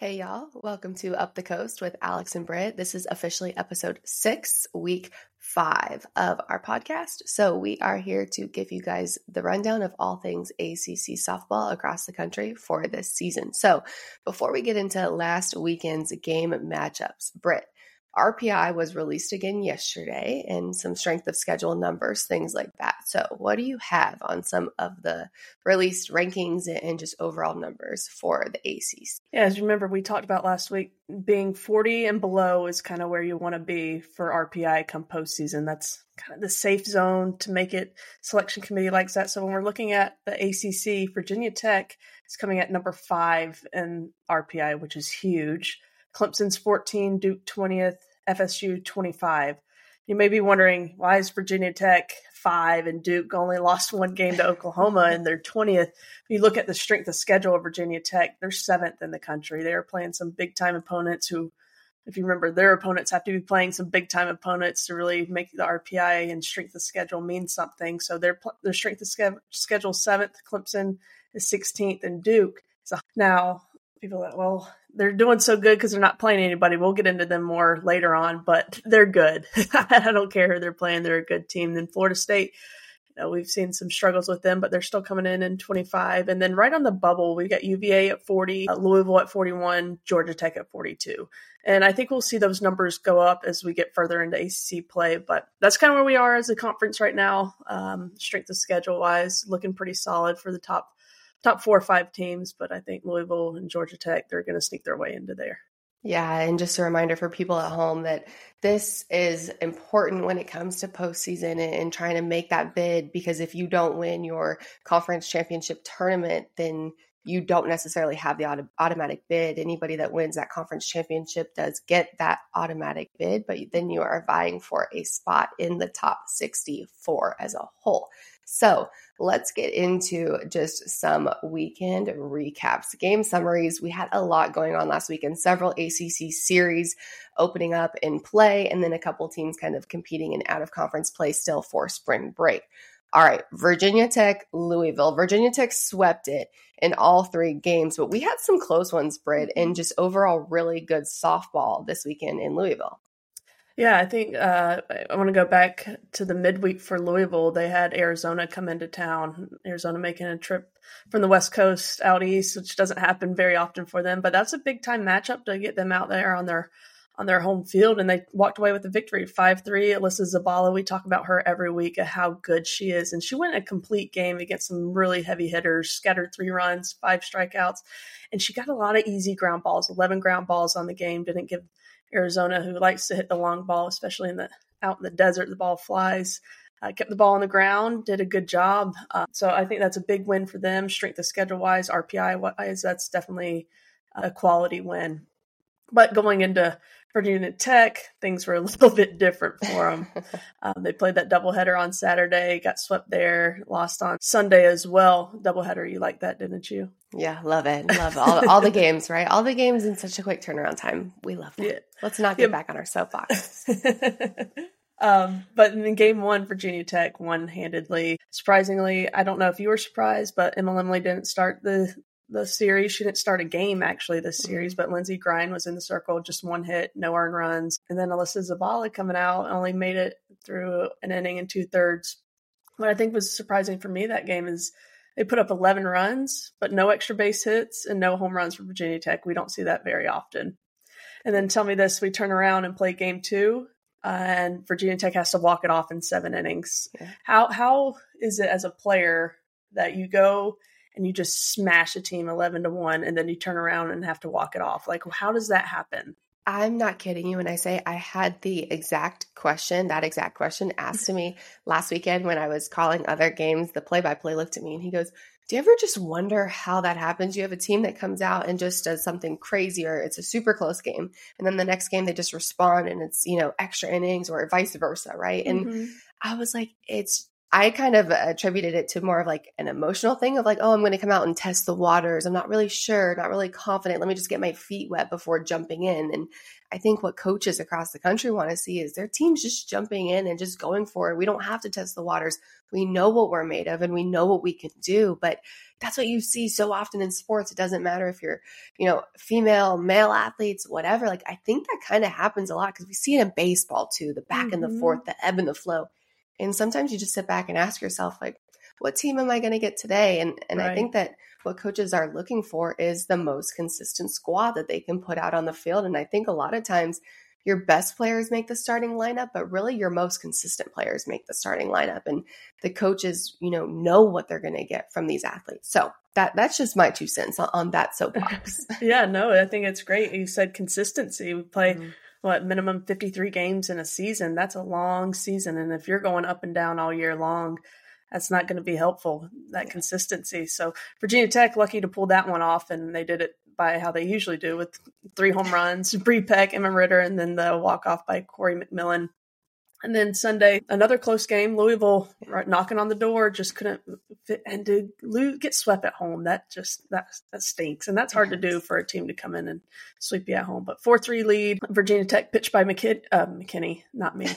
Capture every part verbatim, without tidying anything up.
Hey y'all, welcome to Up the Coast with Alex and Britt. This is officially episode six, week five of our podcast. So we are here to give you guys the rundown of all things A C C softball across the country for this season. So before we get into last weekend's game matchups, Britt, R P I was released again yesterday and some strength of schedule numbers, things like that. So what do you have on some of the released rankings and just overall numbers for the A C C? Yeah, as you remember, we talked about last week, being forty and below is kind of where you want to be for R P I come postseason. That's kind of the safe zone to make it. Selection committee likes that. So when we're looking at the A C C, Virginia Tech is coming at number five in R P I, which is huge. Clemson's fourteen, Duke twentieth, F S U twenty-five. You may be wondering, why is Virginia Tech five and Duke only lost one game to Oklahoma and they're twentieth? You look at the strength of schedule of Virginia Tech, they're seventh in the country. They are playing some big-time opponents who, if you remember, their opponents have to be playing some big-time opponents to really make the R P I and strength of schedule mean something. So their, their strength of ske- schedule seventh, Clemson is sixteenth, and Duke is a, now – people that, well, they're doing so good because they're not playing anybody. We'll get into them more later on, but they're good. I don't care who they're playing. They're a good team. Then Florida State, you know, we've seen some struggles with them, but they're still coming in in twenty-five. And then right on the bubble, we got U V A at forty, uh, Louisville at forty-one, Georgia Tech at forty-two. And I think we'll see those numbers go up as we get further into A C C play, but that's kind of where we are as a conference right now. Um, strength of schedule wise, looking pretty solid for the top top four or five teams, but I think Louisville and Georgia Tech, they're going to sneak their way into there. Yeah, and just a reminder for people at home that this is important when it comes to postseason and trying to make that bid, because if you don't win your conference championship tournament, then you don't necessarily have the auto- automatic bid. Anybody that wins that conference championship does get that automatic bid, but then you are vying for a spot in the top sixty-four as a whole. So let's get into just some weekend recaps, game summaries. We had a lot going on last weekend, several A C C series opening up in play, and then a couple teams kind of competing in out-of-conference play still for spring break. All right, Virginia Tech, Louisville. Virginia Tech swept it in all three games, but we had some close ones, Britt, and just overall really good softball this weekend in Louisville. Yeah, I think uh, I want to go back to the midweek for Louisville. They had Arizona come into town, Arizona making a trip from the West Coast out east, which doesn't happen very often for them. But that's a big-time matchup to get them out there on their on their home field, and they walked away with a victory, five three. Alyssa Zabala, we talk about her every week of how good she is, and she went a complete game against some really heavy hitters, scattered three runs, five strikeouts, and she got a lot of easy ground balls, eleven ground balls on the game, didn't give Arizona, who likes to hit the long ball, especially in the out in the desert, the ball flies. Uh, kept the ball on the ground, did a good job. Uh, so I think that's a big win for them. Strength of schedule wise, R P I wise, that's definitely a quality win. But going into Virginia Tech, things were a little bit different for them. um, they played that doubleheader on Saturday, got swept there, lost on Sunday as well. Doubleheader, you liked that, didn't you? Yeah, love it. Love all, all the games, right? All the games in such a quick turnaround time. We love that. Yeah. Let's not get yeah. back on our soapbox. um, but in game one, Virginia Tech won handedly. Surprisingly, I don't know if you were surprised, but Emma Lemley didn't start the the series. She didn't start a game, actually, this series, but Lindsey Grine was in the circle, just one hit, no earned runs. And then Alyssa Zabala coming out only made it through an inning and two-thirds. What I think was surprising for me that game is they put up eleven runs, but no extra base hits and no home runs for Virginia Tech. We don't see that very often. And then tell me this, we turn around and play game two, uh, and Virginia Tech has to walk it off in seven innings. Yeah. How How is it as a player that you go and you just smash a team eleven to one, and then you turn around and have to walk it off? Like, how does that happen? I'm not kidding you when I say I had the exact question, that exact question asked to me last weekend when I was calling other games. The play-by-play looked at me and he goes, do you ever just wonder how that happens? You have a team that comes out and just does something crazy, or it's a super close game, and then the next game they just respond and it's, you know, extra innings or vice versa, right? Mm-hmm. And I was like, it's I kind of attributed it to more of like an emotional thing of like, oh, I'm going to come out and test the waters. I'm not really sure, not really confident. Let me just get my feet wet before jumping in. And I think what coaches across the country want to see is their teams just jumping in and just going for it. We don't have to test the waters. We know what we're made of and we know what we can do. But that's what you see so often in sports. It doesn't matter if you're, you know, female, male athletes, whatever. Like, I think that kind of happens a lot because we see it in baseball too, the back Mm-hmm. and the forth, the ebb and the flow. And sometimes you just sit back and ask yourself, like, what team am I going to get today? And and Right. I think that what coaches are looking for is the most consistent squad that they can put out on the field. And I think a lot of times your best players make the starting lineup, but really your most consistent players make the starting lineup. And the coaches, you know, know what they're going to get from these athletes. So that that's just my two cents on, on that soapbox. Yeah, no, I think it's great. You said consistency. We play, Mm-hmm. what, minimum fifty-three games in a season. That's a long season. And if you're going up and down all year long, that's not going to be helpful, that consistency. So Virginia Tech, lucky to pull that one off. And they did it by how they usually do with three home runs, Bree Peck, Emma Ritter, and then the walk-off by Corey McMillan. And then Sunday, another close game. Louisville right, knocking on the door, just couldn't fit. And to lose, get swept at home, that just that that stinks. And that's hard yes. to do for a team to come in and sweep you at home. But four three lead, Virginia Tech pitched by McKin- uh, McKinney, not me,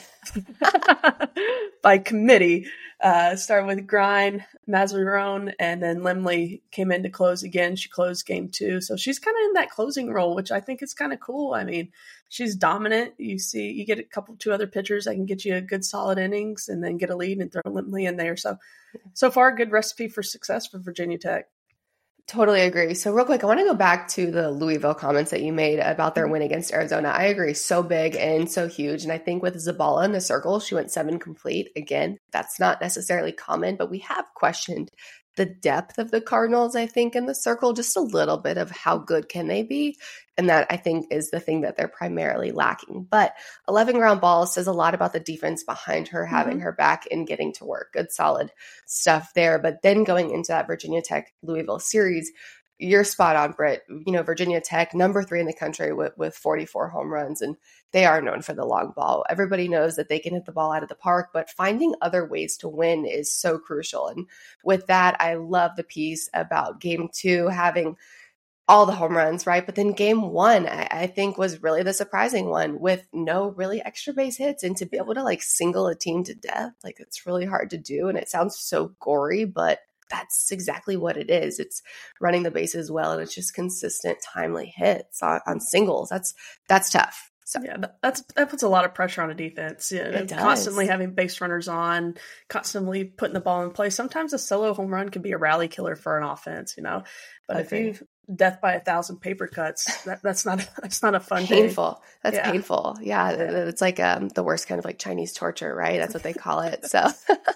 by committee. Uh, started with Grind, Mazzarone, and then Limley came in to close again. She closed game two. So she's kind of in that closing role, which I think is kind of cool. I mean, she's dominant. You see, you get a couple, two other pitchers that can get you a good solid innings and then get a lead and throw Limley in there. So, so far, good recipe for success for Virginia Tech. Totally agree. So real quick, I want to go back to the Louisville comments that you made about their win against Arizona. I agree. So big and so huge. And I think with Zabala in the circle, she went seven complete. Again, that's not necessarily common, but we have questioned the depth of the Cardinals, I think, in the circle, just a little bit of how good can they be. And that, I think, is the thing that they're primarily lacking. But eleven ground balls says a lot about the defense behind her, having mm-hmm. her back and getting to work. Good, solid stuff there. But then going into that Virginia Tech Louisville series, you're spot on, Britt. You know, Virginia Tech, number three in the country with, with forty-four home runs, and they are known for the long ball. Everybody knows that they can hit the ball out of the park, but finding other ways to win is so crucial. And with that, I love the piece about game two having all the home runs, right? But then game one, I, I think was really the surprising one with no really extra base hits, and to be able to like single a team to death, like it's really hard to do. And it sounds so gory, but that's exactly what it is. It's running the bases well, and it's just consistent, timely hits on, on singles. That's that's tough. So yeah, that's that puts a lot of pressure on a defense. Yeah, it does. Constantly having base runners on, constantly putting the ball in play. Sometimes a solo home run can be a rally killer for an offense, you know. But okay. if you death by a thousand paper cuts, that, that's not that's not a fun painful. Day. That's yeah. painful. Yeah, yeah, it's like um, the worst kind of like Chinese torture, right? That's what they call it. So.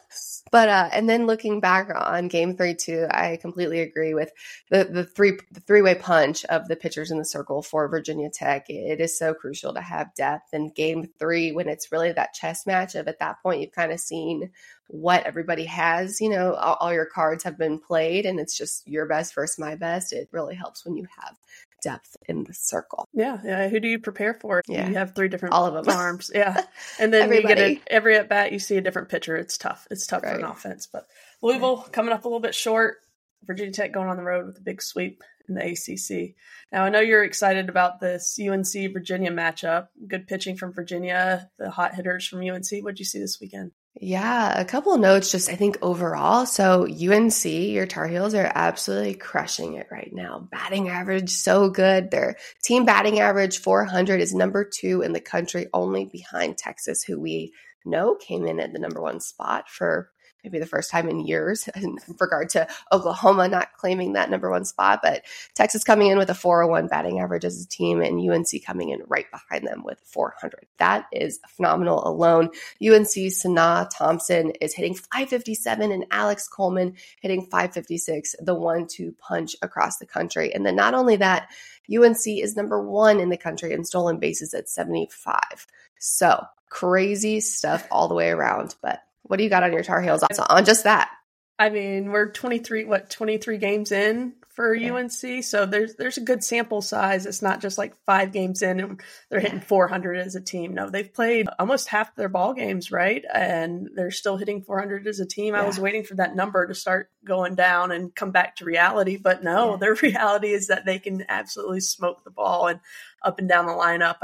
But uh, and then looking back on game three too, I completely agree with the the three the three way punch of the pitchers in the circle for Virginia Tech. It is so crucial to have depth. And game three, when it's really that chess match of at that point you've kind of seen what everybody has. You know, all, all your cards have been played, and it's just your best versus my best. It really helps when you have depth in the circle. Yeah, yeah. Who do you prepare for? Yeah. You have three different all of them arms. Yeah, and then you get a, every at bat you see a different pitcher. It's tough. It's tough right. for an offense. But Louisville right. coming up a little bit short. Virginia Tech going on the road with a big sweep in the A C C. Now I know you're excited about this U N C Virginia matchup. Good pitching from Virginia. The hot hitters from U N C. What'd you see this weekend? Yeah, a couple of notes just I think overall. So U N C, your Tar Heels are absolutely crushing it right now. Batting average, so good. Their team batting average, four hundred, is number two in the country, only behind Texas, who we know came in at the number one spot for maybe the first time in years in regard to Oklahoma not claiming that number one spot. But Texas coming in with a four oh one batting average as a team, and U N C coming in right behind them with four hundred. That is phenomenal alone. U N C's Sanaa Thompson is hitting five fifty-seven, and Alex Coleman hitting five fifty-six, the one two punch across the country. And then not only that, U N C is number one in the country in stolen bases at seventy-five. So crazy stuff all the way around. But what do you got on your Tar Heels on just that? I mean, we're twenty-three, what, twenty-three games in for yeah. U N C. So there's there's a good sample size. It's not just like five games in and they're hitting four hundred as a team. No, they've played almost half their ball games, right? And they're still hitting four hundred as a team. Yeah. I was waiting for that number to start going down and come back to reality. But no, yeah. their reality is that they can absolutely smoke the ball and up and down the lineup. I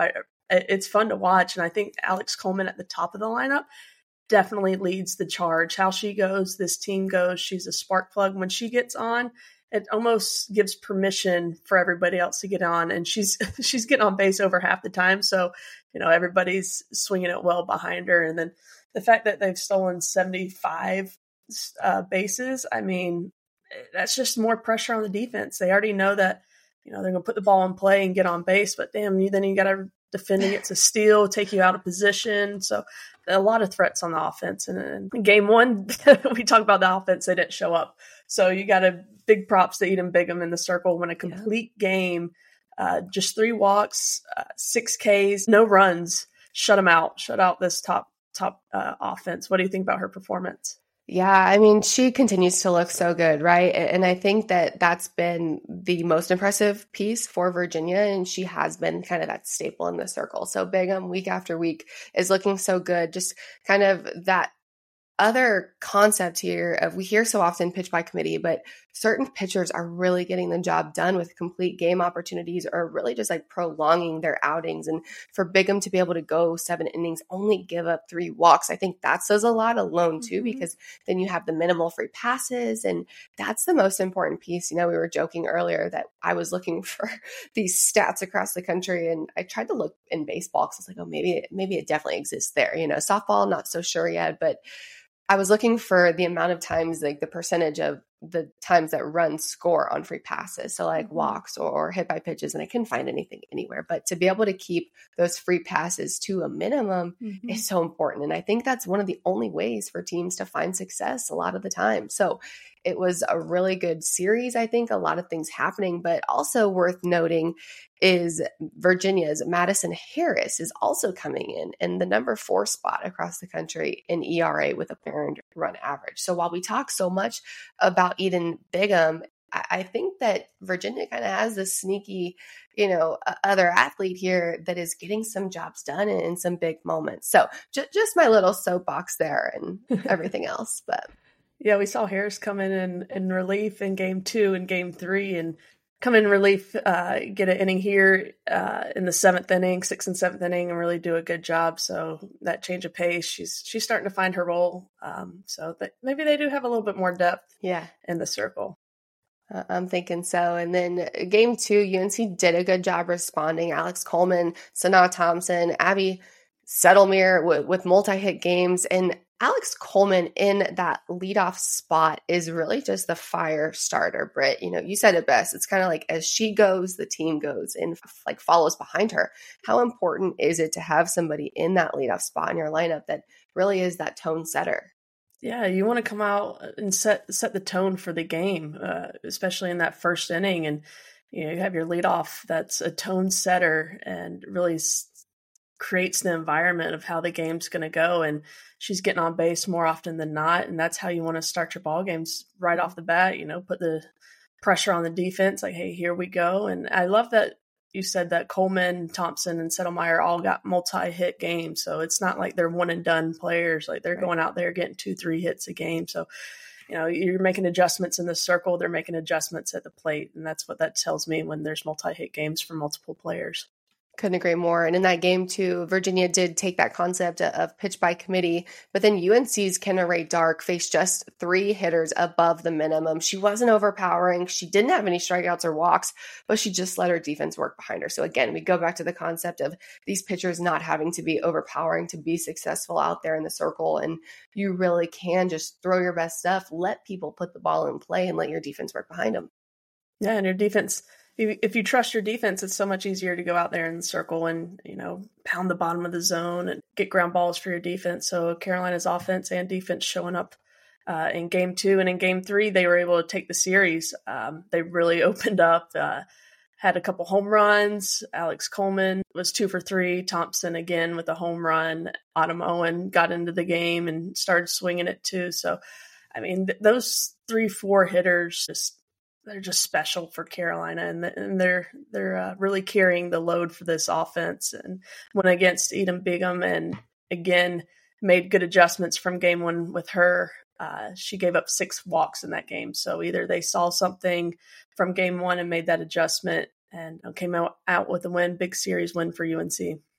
it's fun to watch. And I think Alex Coleman at the top of the lineup definitely leads the charge. How she goes, this team goes. She's a spark plug. When she gets on, it almost gives permission for everybody else to get on. And she's she's getting on base over half the time. So, you know, everybody's swinging it well behind her. And then the fact that they've stolen seventy-five uh, bases, I mean, that's just more pressure on the defense. They already know that, you know, they're going to put the ball in play and get on base. But damn, you then you got to defend against a steal, take you out of position. So a lot of threats on the offense. And in game one, we talked about the offense. They didn't show up. So you got a big props to Eden Bigham in the circle. When a complete yeah. game, uh, just three walks, uh, six Ks, no runs, shut them out, shut out this top, top uh, offense. What do you think about her performance? Yeah, I mean, she continues to look so good, right? And I think that that's been the most impressive piece for Virginia, and she has been kind of that staple in the circle. So Bigham, week after week, is looking so good. Just kind of that other concept here of, we hear so often pitch by committee, but certain pitchers are really getting the job done with complete game opportunities, or really just like prolonging their outings. And for Bigham to be able to go seven innings, only give up three walks, I think that says a lot alone too, mm-hmm. because then you have the minimal free passes. And that's the most important piece. You know, we were joking earlier that I was looking for these stats across the country, and I tried to look in baseball because I was like, oh, maybe, maybe it definitely exists there. You know, softball, not so sure yet, but I was looking for the amount of times, like the percentage of the times that runs score on free passes. So like walks or, or hit by pitches, and I couldn't find anything anywhere. But to be able to keep those free passes to a minimum mm-hmm. is so important. And I think that's one of the only ways for teams to find success a lot of the time. So it was a really good series. I think a lot of things happening, but also worth noting is Virginia's Madison Harris is also coming in in the number four spot across the country in E R A with a earned run average. So while we talk so much about Eden Bigham, I, I think that Virginia kind of has this sneaky, you know, uh, other athlete here that is getting some jobs done in, in some big moments. So j- just my little soapbox there and everything else. But yeah, we saw Harris come in, in in relief in game two and game three, and come in relief, uh, get an inning here uh, in the seventh inning, sixth and seventh inning, and really do a good job. So that change of pace, she's she's starting to find her role. Um, so that maybe they do have a little bit more depth, yeah, in the circle. Uh, I'm thinking so. And then game two, U N C did a good job responding. Alex Coleman, Sanaa Thompson, Abby Settlemere with, with multi-hit games, and Alex Coleman in that leadoff spot is really just the fire starter, Britt. You know, you said it best. It's kind of like as she goes, the team goes and like follows behind her. How important is it to have somebody in that leadoff spot in your lineup that really is that tone setter? Yeah, you want to come out and set set the tone for the game, uh, especially in that first inning. And, you know, you have your leadoff that's a tone setter and really s- creates the environment of how the game's going to go. And she's getting on base more often than not. And that's how you want to start your ball games right off the bat, you know, put the pressure on the defense, like, hey, here we go. And I love that you said that Coleman, Thompson, and Settlemere all got multi-hit games. So it's not like they're one and done players. Like they're right. going out there getting two, three hits a game. So, you know, you're making adjustments in the circle. They're making adjustments at the plate. And that's what that tells me when there's multi-hit games for multiple players. Couldn't agree more. And in that game too, Virginia did take that concept of pitch by committee, but then U N C's Kenna Ray Dark faced just three hitters above the minimum. She wasn't overpowering. She didn't have any strikeouts or walks, but she just let her defense work behind her. So again, we go back to the concept of these pitchers not having to be overpowering to be successful out there in the circle. And you really can just throw your best stuff, let people put the ball in play, and let your defense work behind them. Yeah, and your defense, if you trust your defense, it's so much easier to go out there in the circle and, you know, pound the bottom of the zone and get ground balls for your defense. So Carolina's offense and defense showing up uh, in game two, and in game three, they were able to take the series. Um, they really opened up, uh, had a couple home runs. Alex Coleman was two for three. Thompson again with a home run. Autumn Owen got into the game and started swinging it too. So, I mean, th- those three, four hitters just, they're just special for Carolina, and, and they're they're uh, really carrying the load for this offense. And went against Eden Bigham, and again made good adjustments from game one with her. Uh, she gave up six walks in that game, so either they saw something from game one and made that adjustment, and came out, out with a win, big series win for U N C.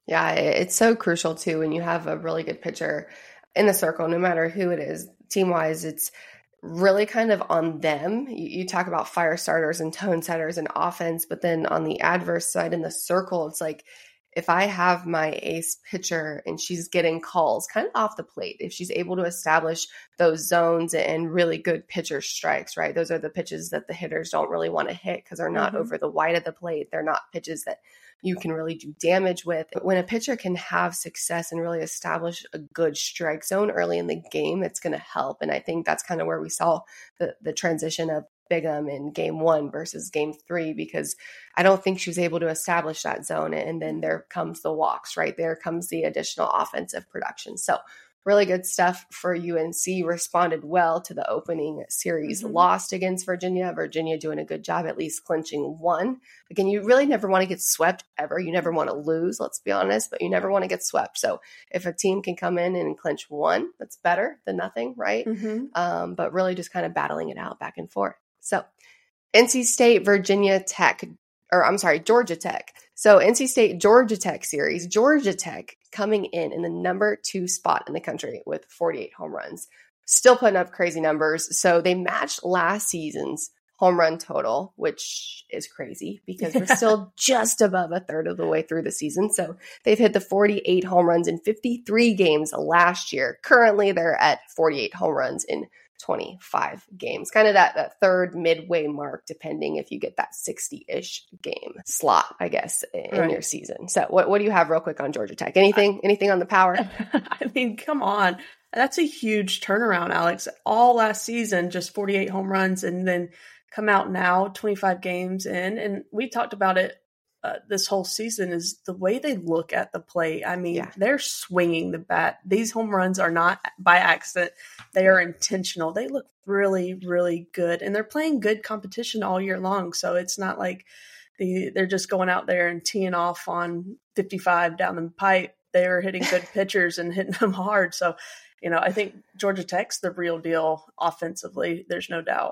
Yeah, it's so crucial too when you have a really good pitcher in the circle, no matter who it is, team-wise, it's really kind of on them. You, you talk about fire starters and tone setters and offense, but then on the adverse side in the circle, it's like if I have my ace pitcher and she's getting calls kind of off the plate, if she's able to establish those zones and really good pitcher strikes, right? Those are the pitches that the hitters don't really want to hit because they're not mm-hmm. over the wide of the plate. They're not pitches that you can really do damage with. When a pitcher can have success and really establish a good strike zone early in the game, it's going to help. And I think that's kind of where we saw the, the transition of Bigham in game one versus game three, because I don't think she was able to establish that zone. And then there comes the walks, right? There comes the additional offensive production. So really good stuff for U N C. Responded well to the opening series, mm-hmm. lost against Virginia. Virginia doing a good job, at least clinching one. Again, you really never want to get swept ever. You never want to lose, let's be honest, but you never want to get swept. So if a team can come in and clinch one, that's better than nothing, right? Mm-hmm. Um, but really just kind of battling it out back and forth. So N C State, Virginia Tech, or I'm sorry, Georgia Tech. So N C State, Georgia Tech series, Georgia Tech coming in in the number two spot in the country with forty-eight home runs, still putting up crazy numbers. So they matched last season's home run total, which is crazy because we're still just above a third of the way through the season. So they've hit the forty-eight home runs in fifty-three games last year. Currently, they're at forty-eight home runs in twenty-five games, kind of that, that third midway mark, depending if you get that sixty-ish game slot, I guess, in right. your season. So what, what do you have real quick on Georgia Tech? Anything, anything on the power? I mean, come on. That's a huge turnaround, Alex. All last season, just forty-eight home runs, and then come out now twenty-five games in. And we talked about it uh, this whole season is the way they look at the plate. I mean, yeah. they're swinging the bat. These home runs are not by accident. They are intentional. They look really, really good. And they're playing good competition all year long. So it's not like they, they're just going out there and teeing off on fifty-five down the pipe. They're hitting good pitchers and hitting them hard. So, you know, I think Georgia Tech's the real deal offensively. There's no doubt.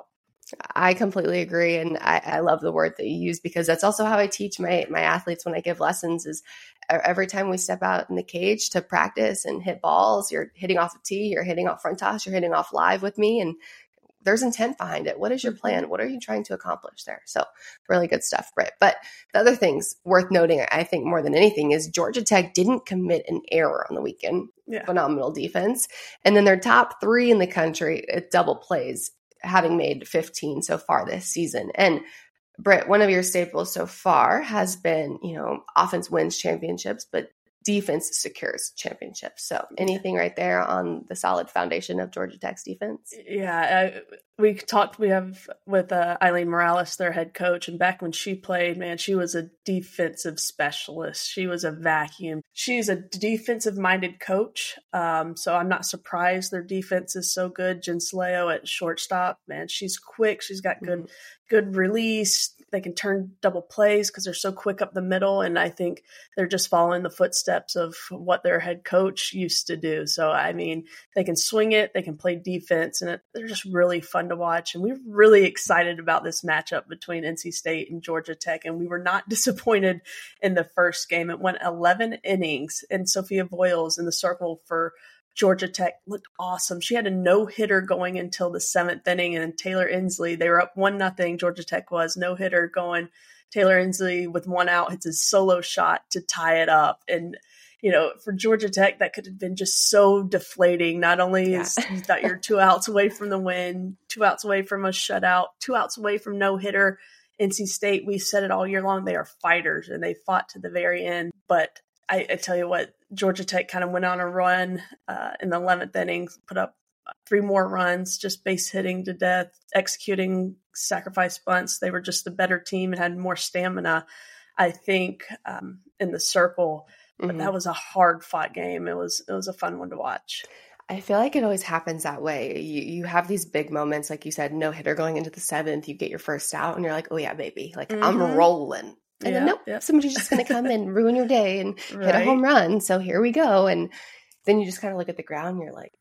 I completely agree. And I, I love the word that you use, because that's also how I teach my, my athletes when I give lessons is every time we step out in the cage to practice and hit balls, you're hitting off a tee, you're hitting off front toss, you're hitting off live with me. And there's intent behind it. What is your plan? What are you trying to accomplish there? So really good stuff, Britt. But the other things worth noting, I think more than anything, is Georgia Tech didn't commit an error on the weekend. Yeah. Phenomenal defense. And then their top three in the country at double plays, having made fifteen so far this season. And Britt, one of your staples so far has been, you know, offense wins championships, but defense secures championships. So anything right there on the solid foundation of Georgia Tech's defense? Yeah, uh, we talked, we have with uh, Eileen Morales, their head coach, and back when she played, man, she was a defensive specialist. She was a vacuum. She's a defensive-minded coach, um, so I'm not surprised their defense is so good. Jen Saleo at shortstop, man, she's quick. She's got good, mm-hmm. good release. They can turn double plays because they're so quick up the middle. And I think they're just following the footsteps of what their head coach used to do. So, I mean, they can swing it, they can play defense, and it, they're just really fun to watch. And we're really excited about this matchup between N C State and Georgia Tech. And we were not disappointed in the first game. It went eleven innings, and Sophia Boyles in the circle for Georgia Tech looked awesome. She had a no-hitter going until the seventh inning, and Taylor Inslee, they were up one nothing. Georgia Tech was no-hitter going. Taylor Inslee with one out hits his solo shot to tie it up. And, you know, for Georgia Tech, that could have been just so deflating. Not only yeah. is you thought you're two outs away from the win, two outs away from a shutout, two outs away from no-hitter. N C State, we said it all year long, they are fighters, and they fought to the very end. But I, I tell you what, Georgia Tech kind of went on a run uh, in the eleventh inning, put up three more runs, just base hitting to death, executing sacrifice bunts. They were just the better team and had more stamina, I think, um, in the circle. But mm-hmm. that was a hard fought game. It was it was a fun one to watch. I feel like it always happens that way. You you have these big moments, like you said, no hitter going into the seventh, you get your first out, and you're like, oh yeah, baby, like mm-hmm. I'm rolling. And yeah, then, nope, yeah. somebody's just going to come and ruin your day and right. hit a home run. So here we go. And then you just kind of look at the ground and you're like,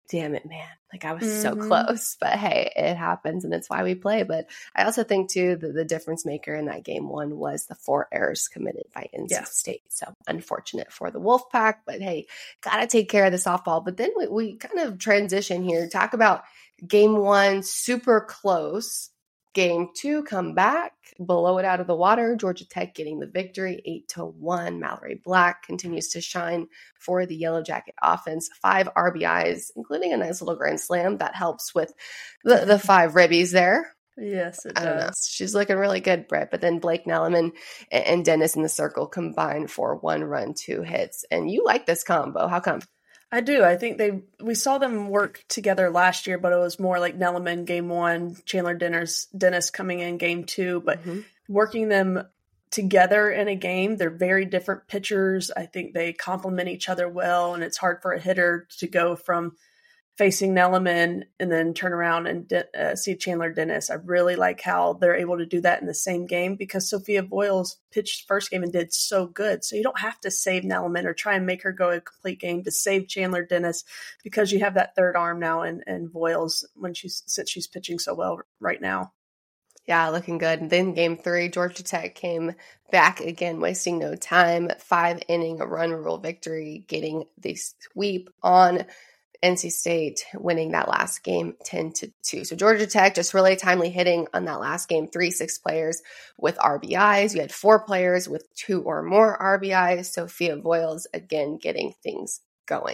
damn it, man. Like I was mm-hmm. so close, but hey, it happens and it's why we play. But I also think too that the difference maker in that game one was the four errors committed by N C yeah. State. So unfortunate for the Wolfpack, but hey, got to take care of the softball. But then we, we kind of transition here, talk about game one, super close. Game two, come back, blow it out of the water. Georgia Tech getting the victory, eight to one. Mallory Black continues to shine for the Yellow Jacket offense. Five R B Is, including a nice little grand slam that helps with the, the five ribbies there. Yes, it I don't does. know. She's looking really good, Britt. But then Blake Nelliman and, and Dennis in the circle combined for one run, two hits. And you like this combo. How come? I do. I think they we saw them work together last year, but it was more like Nelliman game one, Chandler Dennis, Dennis coming in game two, but mm-hmm. working them together in a game. They're very different pitchers. I think they complement each other well, and it's hard for a hitter to go from facing Nelliman and then turn around and uh, see Chandler Dennis. I really like how they're able to do that in the same game because Sophia Voiles pitched first game and did so good. So you don't have to save Nelliman or try and make her go a complete game to save Chandler Dennis because you have that third arm now in, in Voiles when she's since she's pitching so well right now. Yeah, looking good. And then game three, Georgia Tech came back again, wasting no time. Five inning, a run rule victory, getting the sweep on N C State, winning that last game ten to two. So Georgia Tech just really timely hitting on that last game. Three, six players with R B Is. You had four players with two or more R B Is. Sophia Voiles again getting things going.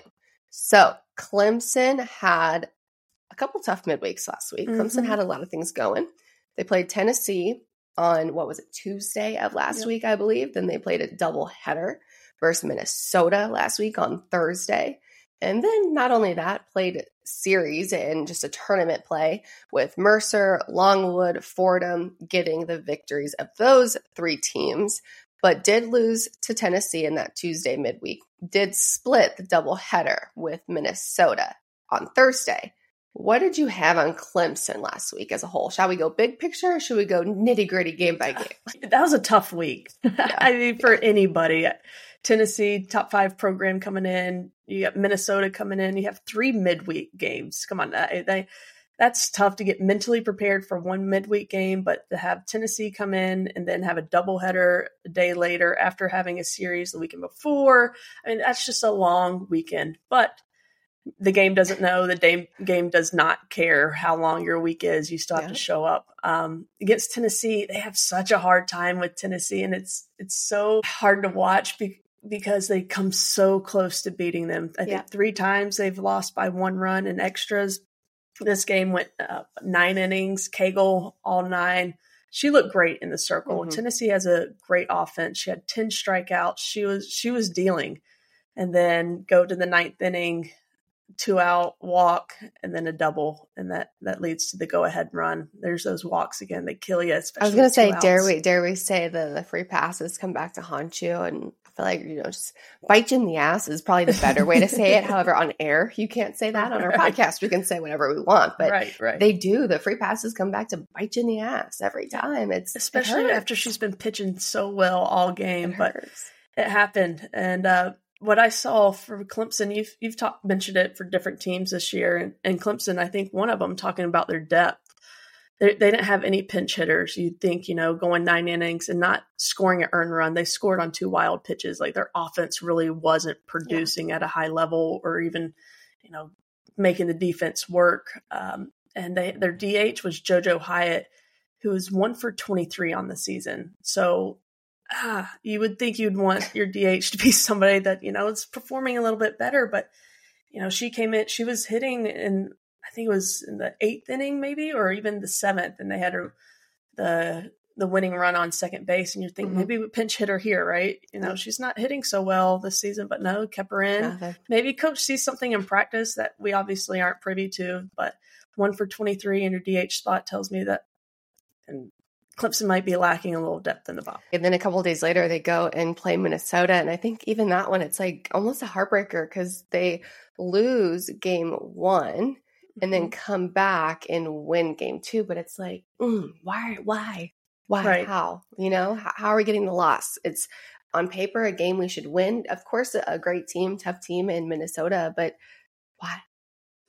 So Clemson had a couple tough midweeks last week. Mm-hmm. Clemson had a lot of things going. They played Tennessee on, what was it, Tuesday of last yep. week, I believe. Then they played a doubleheader versus Minnesota last week on Thursday. And then not only that, played series and just a tournament play with Mercer, Longwood, Fordham getting the victories of those three teams, but did lose to Tennessee in that Tuesday midweek. Did split the doubleheader with Minnesota on Thursday. What did you have on Clemson last week as a whole? Shall we go big picture or should we go nitty gritty game by game? That was a tough week. Yeah. I mean, for anybody. Tennessee, top five program coming in. You got Minnesota coming in. You have three midweek games. Come on. They, that's tough to get mentally prepared for one midweek game, but to have Tennessee come in and then have a doubleheader a day later after having a series the weekend before. I mean, that's just a long weekend. But the game doesn't know. The game, game does not care how long your week is. You still have yeah. to show up. Um, against Tennessee, they have such a hard time with Tennessee, and it's it's so hard to watch because because they come so close to beating them. I yeah. think three times they've lost by one run in extras. This game went uh, nine innings, Cagle all nine. She looked great in the circle. Mm-hmm. Tennessee has a great offense. She had ten strikeouts. She was she was dealing. And then go to the ninth inning, two out walk, and then a double. And that, that leads to the go ahead run. There's those walks again. They kill you. I was going to say, dare we, dare we say the, the free passes come back to haunt you? And I feel like, you know, just bite you in the ass is probably the better way to say it. However, on air, you can't say that. On our right. podcast, we can say whatever we want, but right, right. they do. The free passes come back to bite you in the ass every time. It's especially it after she's been pitching so well all game, it but it happened. And, uh, what I saw for Clemson, you've you've talked mentioned it for different teams this year, and, and Clemson, I think one of them talking about their depth. They, they didn't have any pinch hitters. You'd think, you know, going nine innings and not scoring an earned run. They scored on two wild pitches. Like their offense really wasn't producing yeah. at a high level, or even, you know, making the defense work. Um, and they, their D H was JoJo Hyatt, who was one for twenty-three on the season. So. Ah, you would think you'd want your D H to be somebody that, you know, is performing a little bit better. But, you know, she came in, she was hitting in, I think it was in the eighth inning maybe, or even the seventh. And they had her, the, the winning run on second base. And you're thinking, mm-hmm. maybe we pinch hit her here, right? You know, mm-hmm. she's not hitting so well this season, but no, kept her in. Uh-huh. Maybe coach sees something in practice that we obviously aren't privy to, but one for twenty-three in your D H spot tells me that. And Clemson might be lacking a little depth in the box. And then a couple of days later, they go and play Minnesota. And I think even that one, it's like almost a heartbreaker because they lose game one and then come back and win game two. But it's like, mm, why, why, why, right. how? You know, how, how are we getting the loss? It's on paper a game we should win. Of course, a great team, tough team in Minnesota, but why?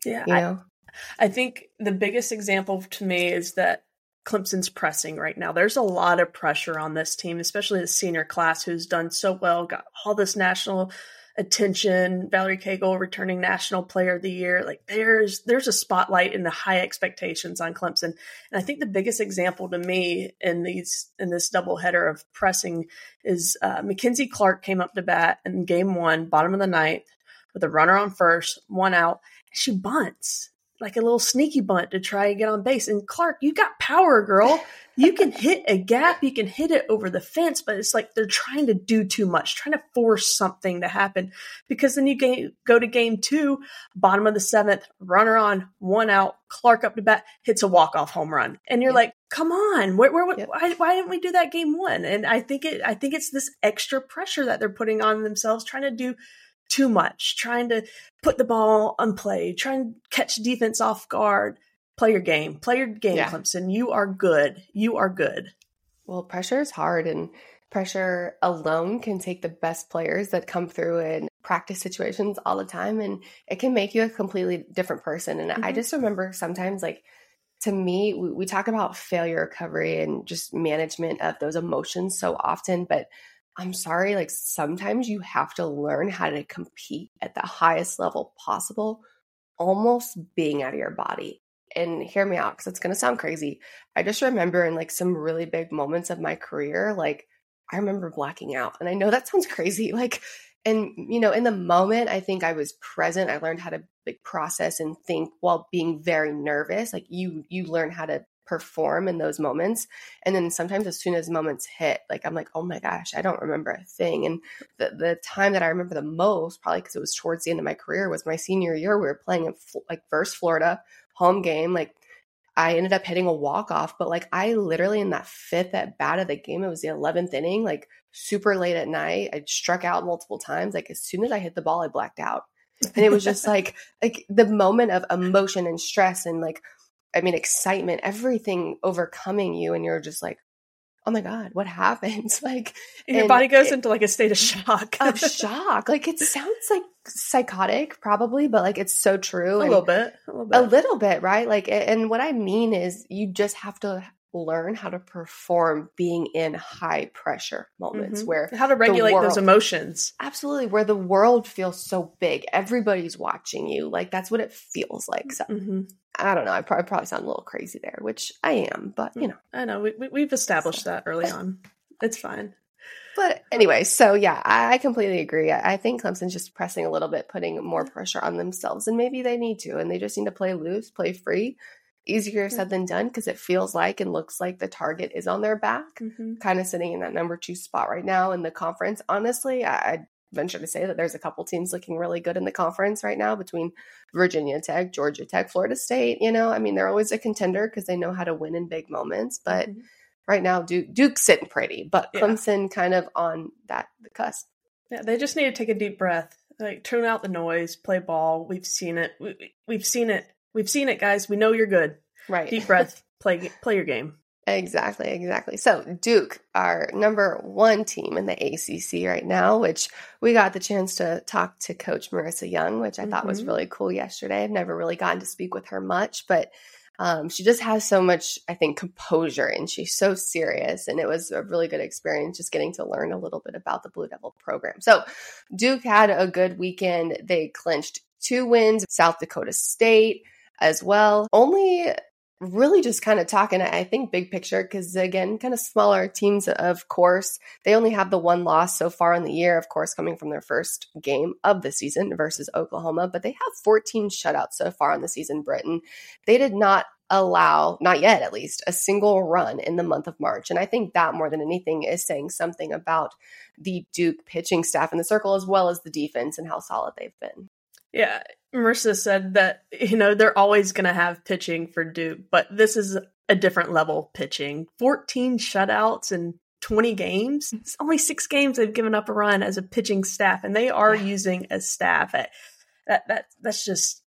Yeah. You know? I, I think the biggest example to me is that Clemson's pressing right now. There's a lot of pressure on this team, especially the senior class who's done so well, got all this national attention, Valerie Cagle returning National Player of the Year. Like there's there's a spotlight and the high expectations on Clemson. And I think the biggest example to me in these in this doubleheader of pressing is uh, Mackenzie Clark came up to bat in game one, bottom of the ninth, with a runner on first, one out. And she bunts like a little sneaky bunt to try and get on base. And Clark, you got power, girl. You can hit a gap. You can hit it over the fence, but it's like they're trying to do too much, trying to force something to happen, because then you ga- go to game two, bottom of the seventh, runner on, one out, Clark up to bat, hits a walk-off home run. And you're yep. like, come on, where, where, yep. why, why didn't we do that game one? And I think it, I think it's this extra pressure that they're putting on themselves, trying to do too much, trying to put the ball on play, trying to catch defense off guard. Play your game. Play your game, yeah. Clemson. You are good. You are good. Well, pressure is hard, and pressure alone can take the best players that come through in practice situations all the time, and it can make you a completely different person. And mm-hmm. I just remember sometimes, like, to me, we, we talk about failure recovery and just management of those emotions so often, but I'm sorry, like sometimes you have to learn how to compete at the highest level possible, almost being out of your body. And hear me out, because it's going to sound crazy. I just remember in like some really big moments of my career, like I remember blacking out. And I know that sounds crazy. Like, and you know, in the moment, I think I was present. I learned how to like process and think while being very nervous. Like you, you learn how to perform in those moments. And then sometimes as soon as moments hit, like I'm like, oh my gosh, I don't remember a thing. And the, the time that I remember the most, probably because it was towards the end of my career, was my senior year. We were playing in like versus Florida, home game. Like I ended up hitting a walk-off, but like I literally in that fifth at bat of the game, it was the eleventh inning, like super late at night. I struck out multiple times. Like as soon as I hit the ball, I blacked out. And it was just like, like the moment of emotion and stress and like, I mean, excitement, everything overcoming you. And you're just like, oh my God, what happens? Like your body goes it, into like a state of shock. of shock. Like it sounds like psychotic probably, but like it's so true. A and little bit. A little bit. A little bit, right? Like, and what I mean is you just have to learn how to perform being in high pressure moments mm-hmm. where how to regulate world, those emotions. Absolutely. Where the world feels so big. Everybody's watching you. Like that's what it feels like. So mm-hmm. I don't know. I probably, probably sound a little crazy there, which I am, but you know. I know. We, we, we've established so. that early on. It's fine. But anyway, so yeah, I, I completely agree. I, I think Clemson's just pressing a little bit, putting more pressure on themselves, and maybe they need to, and they just need to play loose, play free. Easier said than done, because it feels like and looks like the target is on their back, mm-hmm. kind of sitting in that number two spot right now in the conference. Honestly, I, I'd venture to say that there's a couple teams looking really good in the conference right now between Virginia Tech, Georgia Tech, Florida State. You know, I mean, they're always a contender because they know how to win in big moments. But mm-hmm. right now, Duke, Duke's sitting pretty, but yeah. Clemson kind of on that the cusp. Yeah, they just need to take a deep breath, like turn out the noise, play ball. We've seen it. We, we've seen it. We've seen it, guys. We know you're good. Right. Deep breath. Play play your game. Exactly, exactly. So Duke, our number one team in the A C C right now, which we got the chance to talk to Coach Marissa Young, which I mm-hmm. thought was really cool yesterday. I've never really gotten to speak with her much, but um, she just has so much, I think, composure, and she's so serious. And it was a really good experience just getting to learn a little bit about the Blue Devil program. So Duke had a good weekend. They clinched two wins, South Dakota State as well. Only really just kind of talking, I think, big picture, because again, kind of smaller teams, of course, they only have the one loss so far in the year, of course, coming from their first game of the season versus Oklahoma, but they have fourteen shutouts so far in the season, Britain. They did not allow, not yet at least, a single run in the month of March. And I think that more than anything is saying something about the Duke pitching staff in the circle, as well as the defense and how solid they've been. Yeah, Marissa said that, you know, they're always going to have pitching for Duke, but this is a different level pitching. fourteen shutouts in twenty games. It's only six games they've given up a run as a pitching staff, and they are yeah. using a staff. That that that's just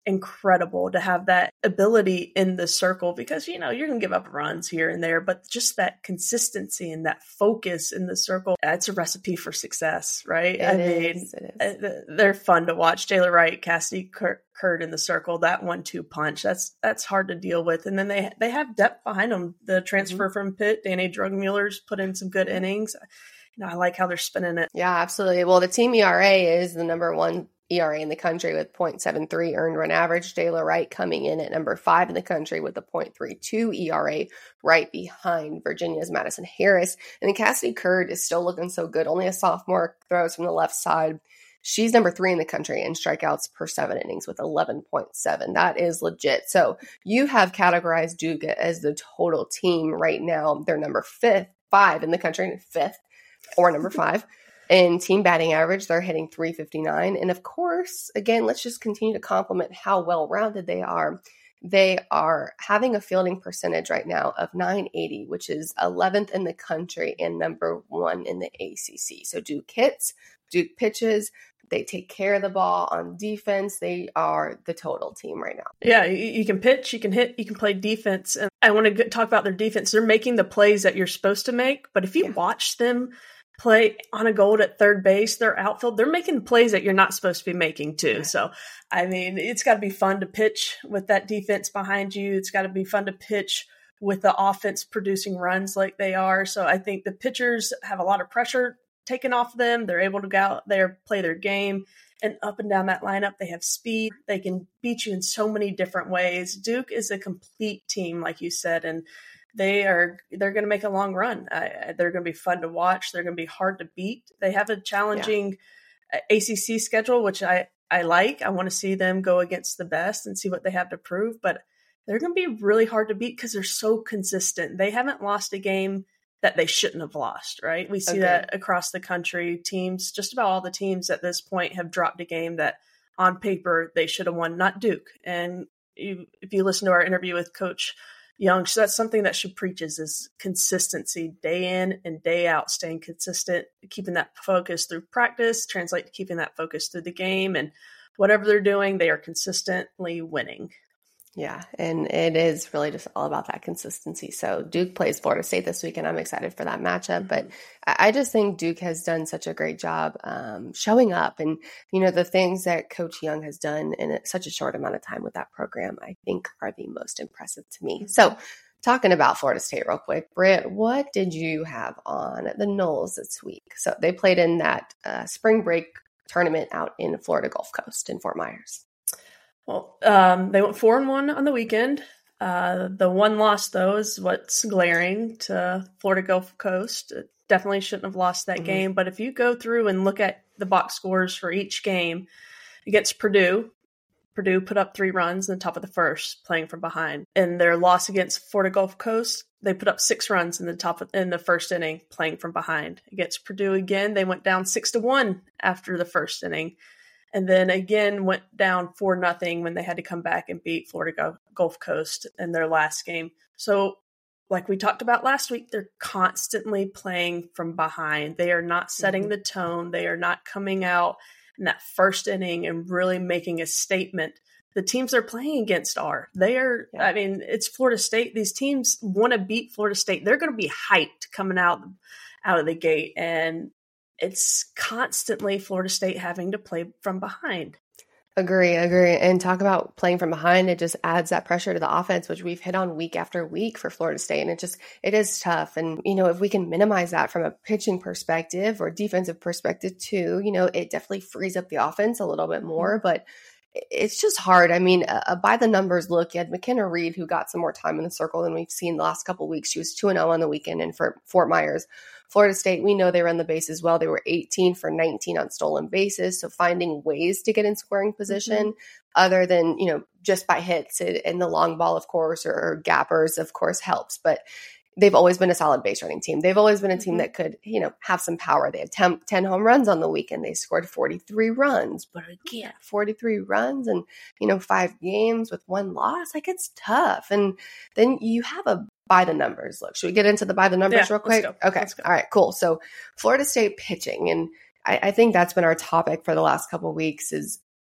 incredible to have that ability in the circle, because, you know, you're going to give up runs here and there, but just that consistency and that focus in the circle, it's a recipe for success, right? It I is, mean, it is. They're fun to watch. Jayla Wright, Cassidy Curd in the circle, that one two punch, that's that's hard to deal with. And then they they have depth behind them. The transfer mm-hmm. from Pitt, Danny Drugmuller's put in some good innings. You know, I like how they're spinning it. Yeah, absolutely. Well, the team E R A is the number one E R A in the country with point seven three earned run average. Jayla Wright coming in at number five in the country with a point three two E R A, right behind Virginia's Madison Harris. And then Cassidy Curd is still looking so good. Only a sophomore, throws from the left side. She's number three in the country in strikeouts per seven innings with eleven point seven. That is legit. So you have categorized Duke as the total team right now. They're number fifth, five in the country, fifth or number five. In team batting average, they're hitting three fifty-nine. And of course, again, let's just continue to compliment how well-rounded they are. They are having a fielding percentage right now of nine eighty, which is eleventh in the country and number one in the A C C. So Duke hits, Duke pitches, they take care of the ball on defense. They are the total team right now. Yeah, you, you can pitch, you can hit, you can play defense. And I want to talk about their defense. They're making the plays that you're supposed to make, but if you yeah. watch them play on a gold at third base, their outfield, they're making plays that you're not supposed to be making too. Yeah. So, I mean, it's got to be fun to pitch with that defense behind you. It's got to be fun to pitch with the offense producing runs like they are. So I think the pitchers have a lot of pressure taken off them. They're able to go out there, play their game, and up and down that lineup, they have speed. They can beat you in so many different ways. Duke is a complete team, like you said, and They are, they're going to make a long run. Uh, they're going to be fun to watch. They're going to be hard to beat. They have a challenging yeah. A C C schedule, which I, I like. I want to see them go against the best and see what they have to prove, but they're going to be really hard to beat because they're so consistent. They haven't lost a game that they shouldn't have lost, right? We see okay. that across the country. Teams, just about all the teams at this point have dropped a game that on paper they should have won, not Duke. And you, if you listen to our interview with Coach Young, so that's something that she preaches is consistency, day in and day out, staying consistent, keeping that focus through practice, translate to keeping that focus through the game, and whatever they're doing, they are consistently winning. Yeah, and it is really just all about that consistency. So Duke plays Florida State this week, and I'm excited for that matchup. But I just think Duke has done such a great job um, showing up. And, you know, the things that Coach Young has done in such a short amount of time with that program, I think are the most impressive to me. So talking about Florida State real quick, Britt, what did you have on the Noles this week? So they played in that uh, spring break tournament out in Florida Gulf Coast in Fort Myers. Well, um, they went four and one on the weekend. Uh, the one loss, though, is what's glaring to Florida Gulf Coast. It definitely shouldn't have lost that mm-hmm. game. But if you go through and look at the box scores for each game against Purdue, Purdue put up three runs in the top of the first, playing from behind. In their loss against Florida Gulf Coast, they put up six runs in the top of, in the first inning, playing from behind. Against Purdue again, they went down six to one after the first inning. And then again went down four nothing when they had to come back and beat Florida Gulf Coast in their last game. So like we talked about last week, they're constantly playing from behind. They are not setting mm-hmm. the tone. They are not coming out in that first inning and really making a statement. The teams they're playing against are. They are, yeah. I mean, it's Florida State. These teams want to beat Florida State. They're going to be hyped coming out, out of the gate. And it's constantly Florida State having to play from behind. Agree, agree. And talk about playing from behind. It just adds that pressure to the offense, which we've hit on week after week for Florida State. And it just, it is tough. And, you know, if we can minimize that from a pitching perspective or defensive perspective too, you know, it definitely frees up the offense a little bit more. But it's just hard. I mean, uh, by the numbers look, you had McKenna Reed, who got some more time in the circle than we've seen the last couple of weeks. She was two and oh on the weekend. And for Fort Myers, Florida State, we know they run the bases well. They were eighteen for nineteen on stolen bases. So finding ways to get in scoring position mm-hmm. other than, you know, just by hits and the long ball, of course, or, or gappers, of course, helps. But they've always been a solid base running team. They've always been a team mm-hmm. that could, you know, have some power. They had ten, ten home runs on the weekend. They scored forty-three runs. But again, forty-three runs and, you know, five games with one loss, like it's tough. And then you have a by the numbers look. Should we get into the by the numbers yeah, real quick? Let's go. Okay. Let's go. All right, cool. So Florida State pitching. And I, I think that's been our topic for the last couple of weeks is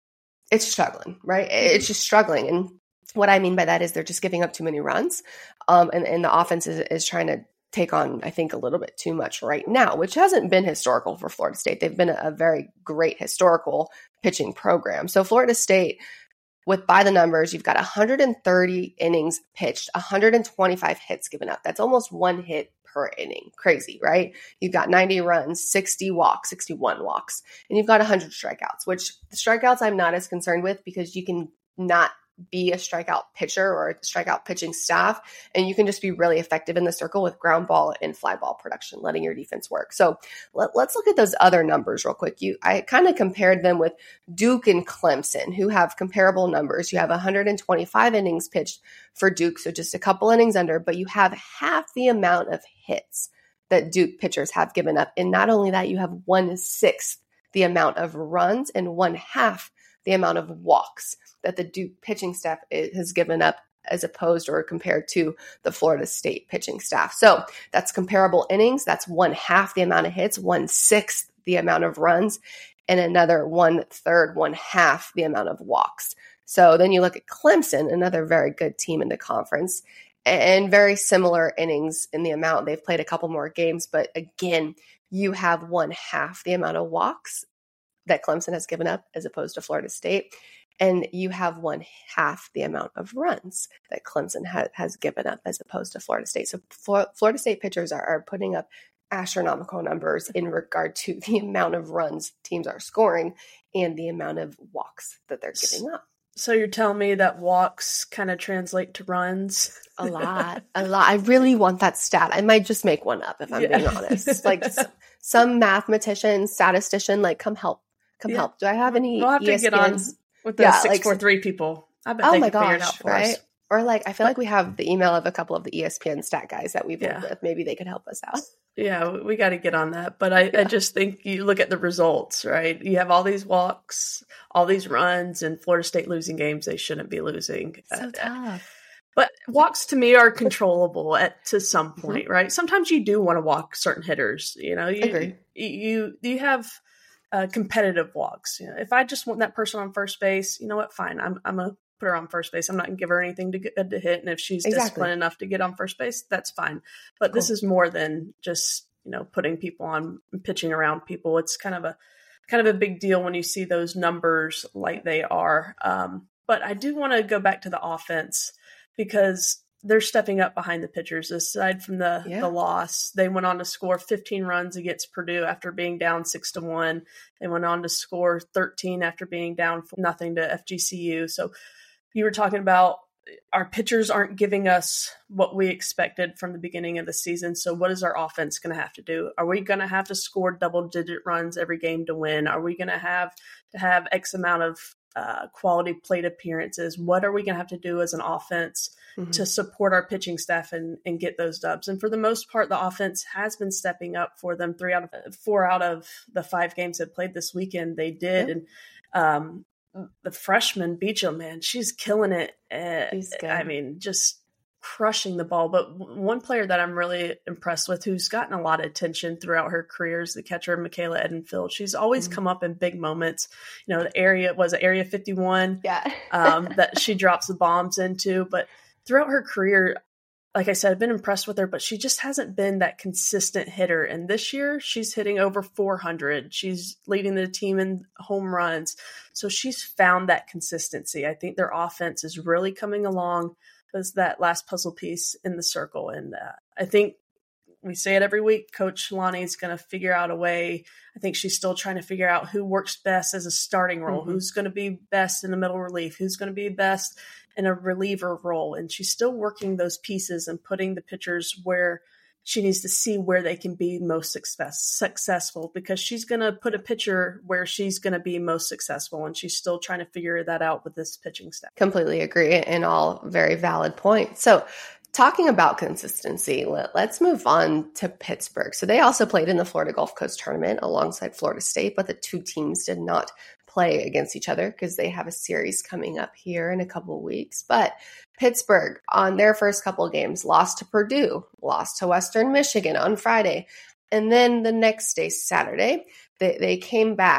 it's struggling, right? It's just struggling. And what I mean by that is they're just giving up too many runs. Um, and, and the offense is, is trying to take on, I think, a little bit too much right now, which hasn't been historical for Florida State. They've been a, a very great historical pitching program. So Florida State, with by the numbers, you've got one hundred thirty innings pitched, one hundred twenty-five hits given up. That's almost one hit per inning. Crazy, right? You've got ninety runs, sixty walks, sixty-one walks, and you've got one hundred strikeouts, which the strikeouts I'm not as concerned with because you can not be a strikeout pitcher or a strikeout pitching staff, and you can just be really effective in the circle with ground ball and fly ball production, letting your defense work. So let, let's look at those other numbers real quick. You, I kind of compared them with Duke and Clemson, who have comparable numbers. You have one hundred twenty-five innings pitched for Duke, so just a couple innings under, but you have half the amount of hits that Duke pitchers have given up. And not only that, you have one-sixth the amount of runs and one-half the amount of walks that the Duke pitching staff has given up as opposed or compared to the Florida State pitching staff. So that's comparable innings. That's one half the amount of hits, one sixth the amount of runs, and another one third, one half the amount of walks. So then you look at Clemson, another very good team in the conference, and very similar innings in the amount. They've played a couple more games, but again, you have one half the amount of walks that Clemson has given up as opposed to Florida State. And you have one half the amount of runs that Clemson ha- has given up as opposed to Florida State. So Flor- Florida State pitchers are, are putting up astronomical numbers in regard to the amount of runs teams are scoring and the amount of walks that they're giving up. So you're telling me that walks kind of translate to runs? A lot, a lot. I really want that stat. I might just make one up if I'm yeah. being honest. Like some mathematician, statistician, like come help, come yeah. help. Do I have any We'll have E S P N? To get on with the yeah, six four three like, people. I bet oh they my can gosh, figure it out for right? us. Or like, I feel like we have the email of a couple of the E S P N stat guys that we've yeah. worked with. Maybe they could help us out. Yeah, we got to get on that. But I, yeah. I just think you look at the results, right? You have all these walks, all these runs, and Florida State losing games they shouldn't be losing. So uh, tough. But walks to me are controllable at to some point, mm-hmm. right? Sometimes you do want to walk certain hitters. You know, you Agree. you you have uh, competitive walks. You know, if I just want that person on first base, you know what? Fine, I'm I'm a put her on first base. I'm not going to give her anything to get to hit. And if she's exactly. disciplined enough to get on first base, that's fine. But cool. This is more than just, you know, putting people on, pitching around people. It's kind of a, kind of a big deal when you see those numbers like they are. Um, but I do want to go back to the offense because they're stepping up behind the pitchers. Aside from the, yeah. the loss, they went on to score fifteen runs against Purdue after being down six to one. They went on to score thirteen after being down nothing to F G C U. So you were talking about our pitchers aren't giving us what we expected from the beginning of the season. So what is our offense going to have to do? Are we going to have to score double digit runs every game to win? Are we going to have to have X amount of uh, quality plate appearances? What are we going to have to do as an offense mm-hmm. to support our pitching staff and, and get those dubs? And for the most part, the offense has been stepping up for them. Three out of four out of the five games that played this weekend, they did. Yep. And, um, the freshman Beecham, man, she's killing it. Uh, I mean, just crushing the ball. But one player that I'm really impressed with, who's gotten a lot of attention throughout her career, is the catcher Michaela Edenfield. She's always mm-hmm. come up in big moments. You know, the area was it Area fifty-one, yeah, um, that she drops the bombs into. But throughout her career, like I said, I've been impressed with her, but she just hasn't been that consistent hitter. And this year, she's hitting over four hundred. She's leading the team in home runs. So she's found that consistency. I think their offense is really coming along as that last puzzle piece in the circle. And uh, I think we say it every week, Coach Lonnie is going to figure out a way. I think she's still trying to figure out who works best as a starting role, mm-hmm. who's going to be best in the middle relief, who's going to be best in a reliever role. And she's still working those pieces and putting the pitchers where she needs to see where they can be most success, successful, because she's going to put a pitcher where she's going to be most successful. And she's still trying to figure that out with this pitching staff. Completely agree, and all very valid points. So talking about consistency, let, let's move on to Pittsburgh. So they also played in the Florida Gulf Coast Tournament alongside Florida State, but the two teams did not play against each other because they have a series coming up here in a couple of weeks. But Pittsburgh, on their first couple of games, lost to Purdue, lost to Western Michigan on Friday. And then the next day, Saturday, they, they came back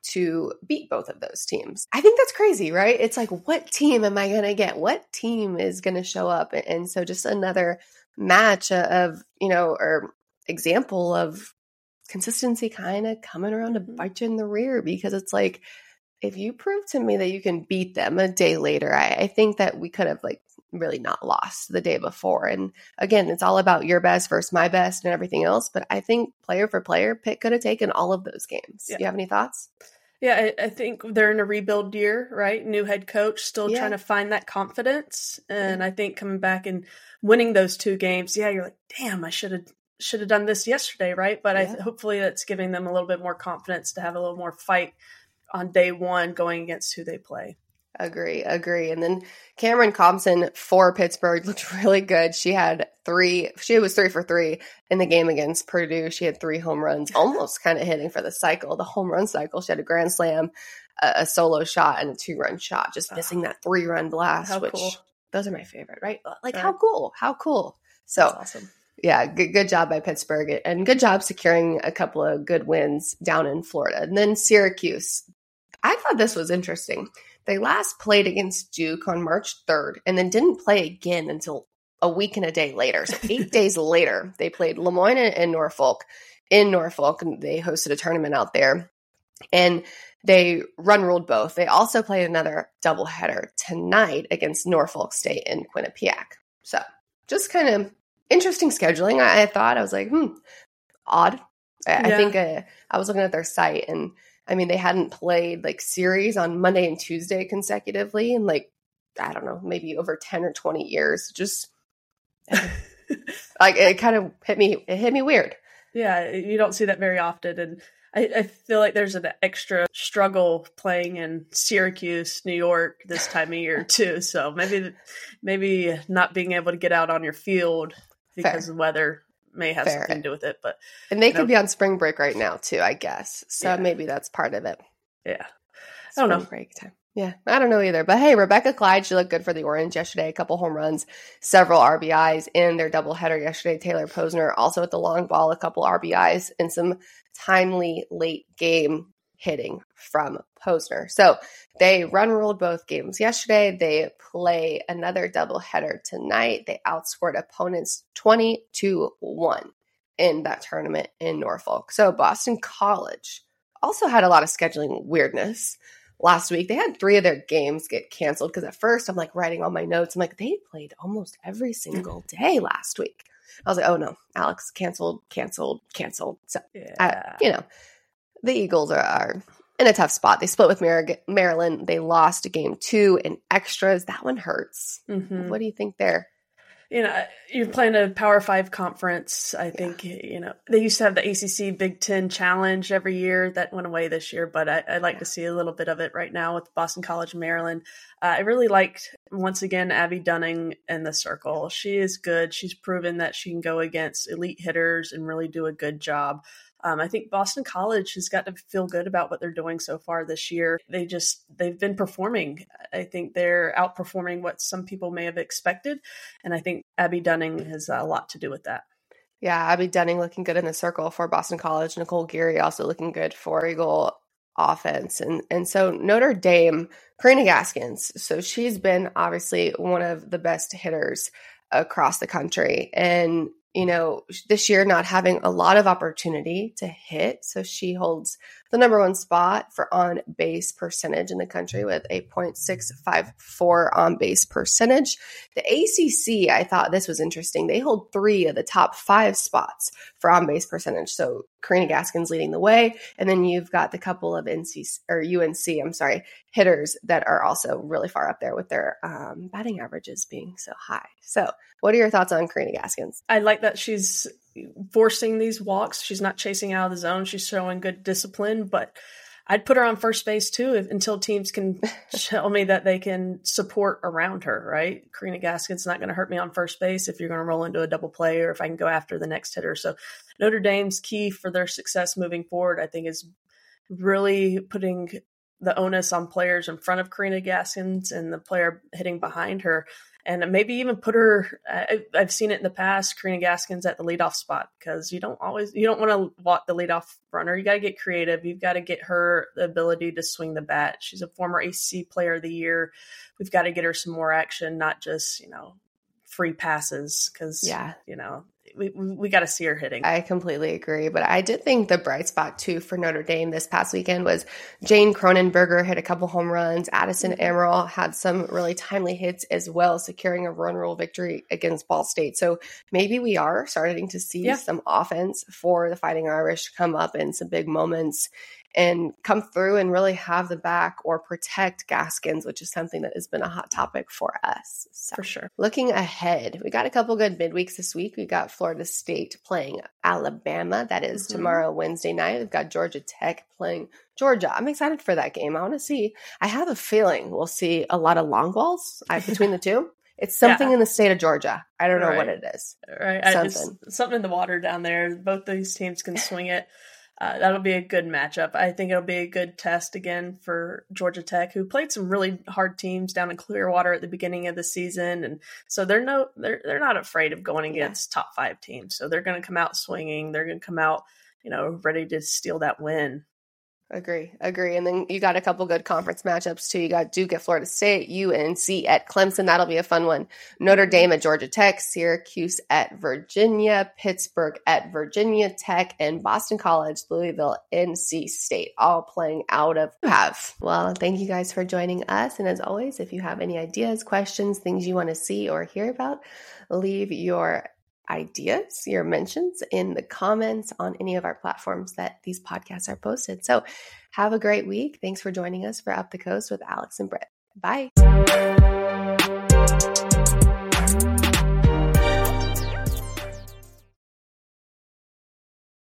to beat both of those teams. I think that's crazy, right? It's like, what team am I going to get? What team is going to show up? And so just another match of, you know, or example of consistency kind of coming around to bite you in the rear, because it's like, if you prove to me that you can beat them a day later, I, I think that we could have like really not lost the day before. And again, it's all about your best versus my best and everything else. But I think player for player, Pitt could have taken all of those games. Yeah. Do you have any thoughts? Yeah, I, I think they're in a rebuild year, right? New head coach, still yeah. trying to find that confidence. And I think coming back and winning those two games, yeah, you're like, damn, I should have should have done this yesterday, right? But yeah. I hopefully that's giving them a little bit more confidence to have a little more fight on day one going against who they play. Agree, agree. And then Cameron Thompson for Pittsburgh looked really good. She had three, she was three for three in the game against Purdue. She had three home runs, almost kind of hitting for the cycle, the home run cycle. She had a grand slam, a, a solo shot, and a two-run shot, just missing that three-run blast, how which cool. Those are my favorite, right? Like, right. how cool, how cool. So That's awesome. Yeah, good, good job by Pittsburgh, and good job securing a couple of good wins down in Florida. And then Syracuse. I thought this was interesting. They last played against Duke on March third and then didn't play again until a week and a day later. So eight days later, they played Lemoyne and Norfolk in Norfolk, and they hosted a tournament out there. And they run ruled both. They also played another doubleheader tonight against Norfolk State in Quinnipiac. So just kind of interesting scheduling. I, I thought, I was like, hmm, odd. I, yeah. I think uh, I was looking at their site, and I mean, they hadn't played like series on Monday and Tuesday consecutively in like, I don't know, maybe over ten or twenty years. Just like it kind of hit me, it hit me weird. Yeah, you don't see that very often. And I, I feel like there's an extra struggle playing in Syracuse, New York this time of year too. So maybe, maybe not being able to get out on your field because Fair. of weather may have Fair. something to do with it. But and they could know. be on spring break right now too, I guess. So yeah. maybe that's part of it. Yeah, spring I don't know. Break time. Yeah, I don't know either. But hey, Rebecca Clyde, she looked good for the Orange yesterday. A couple home runs, several R B Is in their doubleheader yesterday. Taylor Posner also at the long ball, a couple R B Is and some timely late game hitting from Posner. So they run ruled both games yesterday. They play another doubleheader tonight. They outscored opponents twenty to one in that tournament in Norfolk. So Boston College also had a lot of scheduling weirdness. Last week, they had three of their games get canceled because at first I'm like writing all my notes. I'm like, they played almost every single day last week. I was like, oh no, Alex, canceled, canceled, canceled. So, yeah. I, you know, the Eagles are, are in a tough spot. They split with Mar- Maryland. They lost game two in extras. That one hurts. Mm-hmm. What do you think there? You know, you're playing a Power Five conference. I think, yeah. you know, they used to have the A C C Big Ten Challenge every year. That went away this year, but I, I'd like yeah. to see a little bit of it right now with Boston College, Maryland. Uh, I really liked, once again, Abby Dunning in the circle. She is good. She's proven that she can go against elite hitters and really do a good job. Um, I think Boston College has got to feel good about what they're doing so far this year. They just, they've been performing. I think they're outperforming what some people may have expected. And I think Abby Dunning has a lot to do with that. Yeah, Abby Dunning looking good in the circle for Boston College. Nicole Geary also looking good for Eagle offense. And and so Notre Dame, Karina Gaskins. So she's been obviously one of the best hitters across the country. And you know, this year not having a lot of opportunity to hit. So she holds the number one spot for on base percentage in the country with a point six five four on base percentage. The A C C, I thought this was interesting. They hold three of the top five spots for on base percentage. So Karina Gaskins leading the way. And then you've got the couple of N C or U N C, I'm sorry, hitters that are also really far up there with their um, batting averages being so high. So what are your thoughts on Karina Gaskins? I like that she's forcing these walks. She's not chasing out of the zone. She's showing good discipline, but I'd put her on first base too if, until teams can tell me that they can support around her, right? Karina Gaskins not going to hurt me on first base if you're going to roll into a double play or if I can go after the next hitter. So Notre Dame's key for their success moving forward, I think, is really putting the onus on players in front of Karina Gaskins and the player hitting behind her. And maybe even put her, I've seen it in the past, Karina Gaskins at the leadoff spot, because you don't always, you don't want to walk the leadoff runner. You got to get creative. You've got to get her the ability to swing the bat. She's a former A C C player of the year. We've got to get her some more action, not just, you know, free passes, because, yeah. you know, we we got to see her hitting. I completely agree. But I did think the bright spot, too, for Notre Dame this past weekend was Jane Cronenberger hit a couple home runs. Addison Amaral had some really timely hits as well, securing a run rule victory against Ball State. So maybe we are starting to see yeah. some offense for the Fighting Irish come up in some big moments and come through and really have the back or protect Gaskins, which is something that has been a hot topic for us. So, for sure. Looking ahead, we got a couple good midweeks this week. We got Florida State playing Alabama. That is mm-hmm. tomorrow, Wednesday night. We've got Georgia Tech playing Georgia. I'm excited for that game. I want to see, I have a feeling we'll see a lot of long balls between the two. It's something yeah. in the state of Georgia. I don't know right. what it is. Right. Something. Just, something in the water down there. Both these teams can swing it. Uh, that'll be a good matchup. I think it'll be a good test again for Georgia Tech, who played some really hard teams down in Clearwater at the beginning of the season, and so they're no they're they're not afraid of going against yeah. top five teams. So they're going to come out swinging. They're going to come out, you know, ready to steal that win. Agree, agree. And then you got a couple good conference matchups too. You got Duke at Florida State, U N C at Clemson. That'll be a fun one. Notre Dame at Georgia Tech, Syracuse at Virginia, Pittsburgh at Virginia Tech, and Boston College, Louisville, N C State, all playing out of have. Well, thank you guys for joining us. And as always, if you have any ideas, questions, things you want to see or hear about, leave your ideas, your mentions in the comments on any of our platforms that these podcasts are posted. So have a great week. Thanks for joining us for Up the Coast with Alex and Britt. Bye.